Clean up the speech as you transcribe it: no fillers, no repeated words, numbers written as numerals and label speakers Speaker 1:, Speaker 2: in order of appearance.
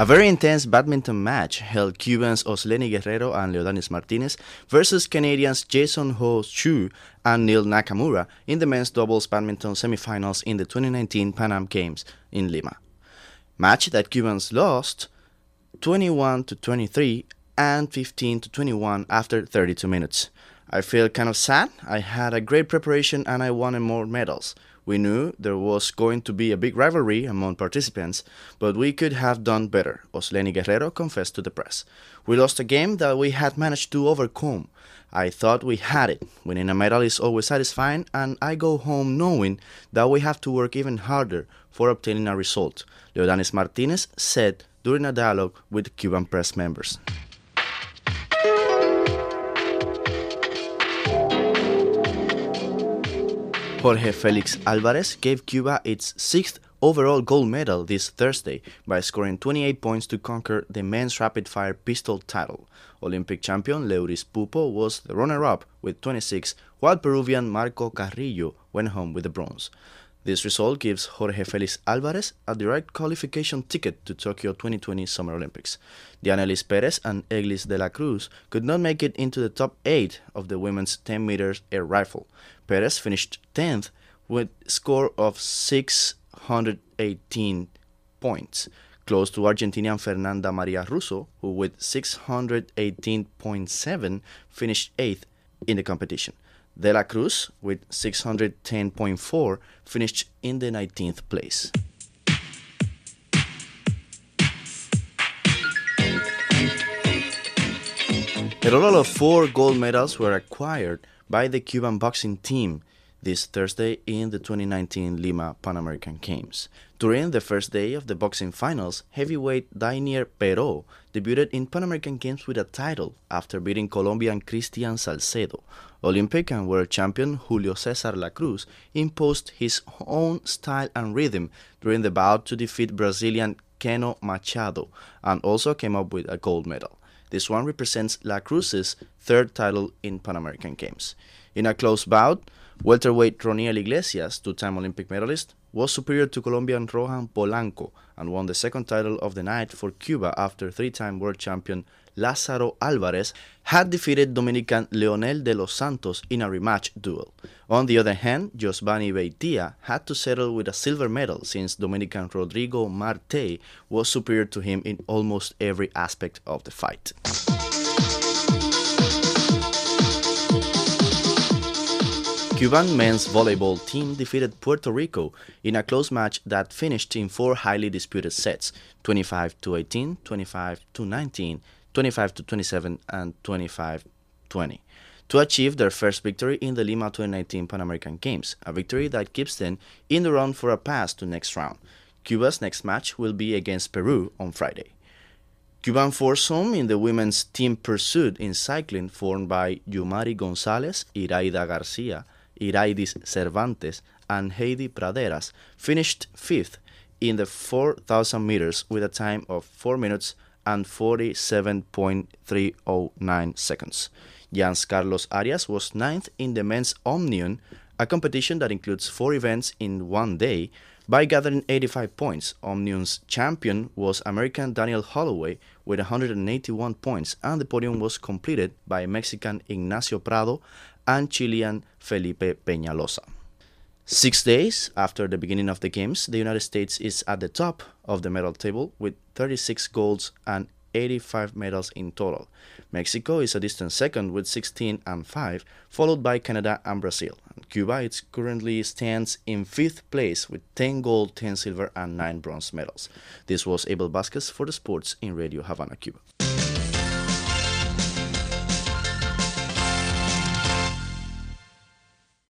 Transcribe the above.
Speaker 1: A very intense badminton match held Cubans Osleni Guerrero and Leodanis Martinez versus Canadians Jason Ho Chu and Neil Nakamura in the men's doubles badminton semifinals in the 2019 Pan Am Games in Lima. Match that Cubans lost 21-23 and 15-21 after 32 minutes. I feel kind of sad. I had a great preparation and I wanted more medals. We knew there was going to be a big rivalry among participants, but we could have done better, Osleni Guerrero confessed to the press. We lost a game that we had managed to overcome. I thought we had it. Winning a medal is always satisfying, and I go home knowing that we have to work even harder for obtaining a result, Leodanis Martinez said during a dialogue with Cuban press members. Jorge Felix Alvarez gave Cuba its sixth overall gold medal this Thursday by scoring 28 points to conquer the men's rapid-fire pistol title. Olympic champion Leuris Pupo was the runner-up with 26, while Peruvian Marco Carrillo went home with the bronze. This result gives Jorge Felix Alvarez a direct qualification ticket to Tokyo 2020 Summer Olympics. Diana Liz Perez and Eglis de la Cruz could not make it into the top 8 of the women's 10 meters air rifle. Perez finished 10th with a score of 618 points, close to Argentinian Fernanda Maria Russo, who with 618.7 finished 8th in the competition. De la Cruz, with 610.4, finished in the 19th place. A total of 4 gold medals were acquired by the Cuban boxing team this Thursday in the 2019 Lima Pan American Games. During the first day of the boxing finals, heavyweight Dainier Pero debuted in Pan American Games with a title after beating Colombian Cristian Salcedo. Olympic and world champion Julio Cesar La Cruz imposed his own style and rhythm during the bout to defeat Brazilian Keno Machado and also came up with a gold medal. This one represents La Cruz's third title in Pan American Games. In a close bout, welterweight Roniel Iglesias, two-time Olympic medalist, was superior to Colombian Rohan Polanco and won the second title of the night for Cuba after three-time world champion Lázaro Álvarez had defeated Dominican Leonel de los Santos in a rematch duel. On the other hand, Josvani Beitia had to settle with a silver medal since Dominican Rodrigo Marte was superior to him in almost every aspect of the fight. Cuban men's volleyball team defeated Puerto Rico in a close match that finished in 4 highly disputed sets, 25-18, 25-19, 25-27, and 25-20, to achieve their first victory in the Lima 2019 Pan American Games, a victory that keeps them in the run for a pass to next round. Cuba's next match will be against Peru on Friday. Cuban foursome in the women's team pursuit in cycling formed by Yumari Gonzalez, Iraida Garcia, Iraidis Cervantes, and Heidi Praderas finished 5th in the 4,000 meters with a time of 4 minutes and 47.309 seconds. Jans Carlos Arias was 9th in the men's Omnium, a competition that includes 4 events in one day, by gathering 85 points. Omnium's champion was American Daniel Holloway with 181 points, and the podium was completed by Mexican Ignacio Prado and Chilean Felipe Peñalosa. 6 days after the beginning of the Games, the United States is at the top of the medal table with 36 golds and 85 medals in total. Mexico is a distant second with 16 and 5, followed by Canada and Brazil. And Cuba currently stands in 5th place with 10 gold, 10 silver, and 9 bronze medals. This was Abel Vasquez for the Sports in Radio Havana, Cuba.